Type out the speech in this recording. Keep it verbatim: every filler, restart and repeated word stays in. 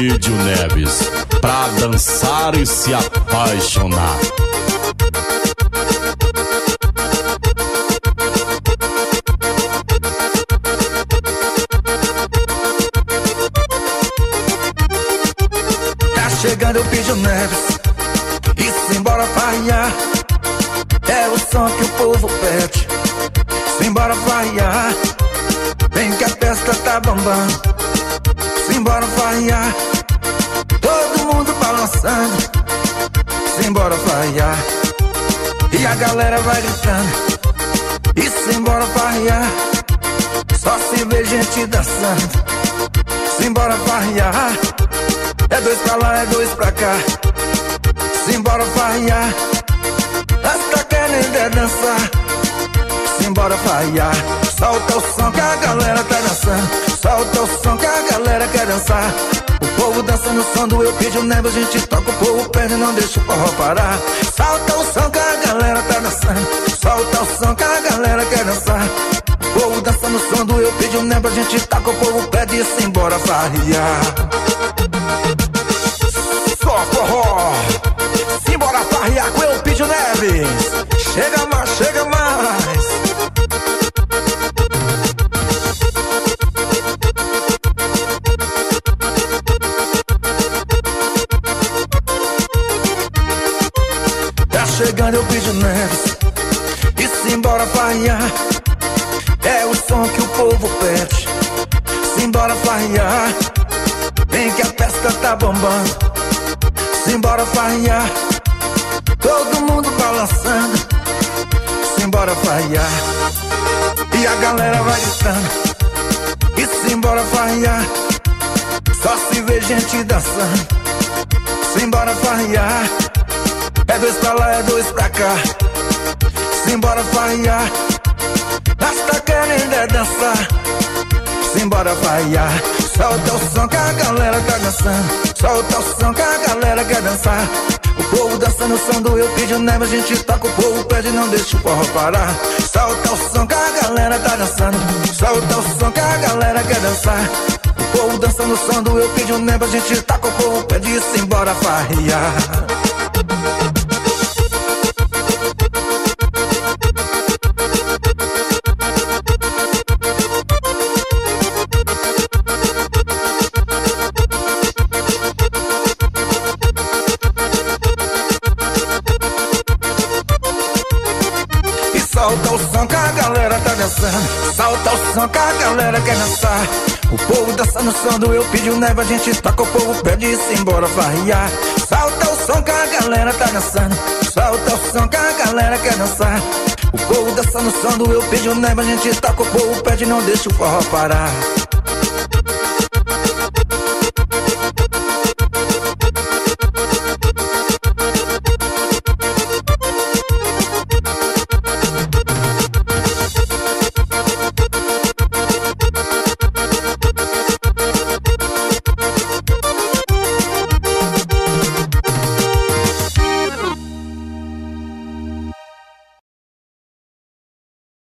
Elpidio Neves, pra dançar e se apaixonar. Tá chegando Elpidio Neves, e simbora farrear. É o som que o povo pede, simbora farrear. Vem que a festa tá bombando, simbora farrear. Todo mundo balançando, simbora farrear. E a galera vai gritando, e simbora farrear. Só se vê gente dançando, simbora farrear. É dois pra lá, é dois pra cá, simbora farrear. Nós tá querendo é dançar, simbora farrear. Solta o som que a galera tá dançando, solta o som que a galera quer dançar. O povo dança no som do Elpidio Neves, a gente toca, o povo perde, não deixa o forró parar. Solta o som que a galera tá dançando, solta o som que a galera quer dançar. O povo dança no som do Elpidio Neves, a gente toca, o povo pede, simbora farrear. Só forró, simbora farrear com Elpidio Neves. Chega mais, chega mais. Tá chegando Elpidio Neves, e simbora farrear. É o som que o povo pede, simbora farrear. Vem que a festa tá bombando, simbora farrear. Todo mundo balançando, simbora farrear. E a galera vai gritando, e simbora farrear. Só se vê gente dançando, simbora farrear. É dois pra lá, é dois pra cá, simbora farrear. Nós tá querendo é dançar, simbora farrear. Solta o som que a galera tá dançando, solta o som que a galera quer dançar. O povo dança no som do Elpidio Neves, a gente toca, o povo pede, não deixa o forró parar. Solta o som que a galera tá dançando, solta o som que a galera quer dançar. O povo dança no som do Elpidio Neves, a gente toca, o povo pede, simbora farrear. Solta o som que a galera tá dançando, solta o som que a galera quer dançar. O povo dança no som do Elpidio Neves, a gente toca, o povo pede, simbora farrear. Solta o som que a galera tá dançando, solta o som que a galera quer dançar. O povo dança no som do Elpidio Neves, a gente toca, o povo pede, não deixa o forró parar.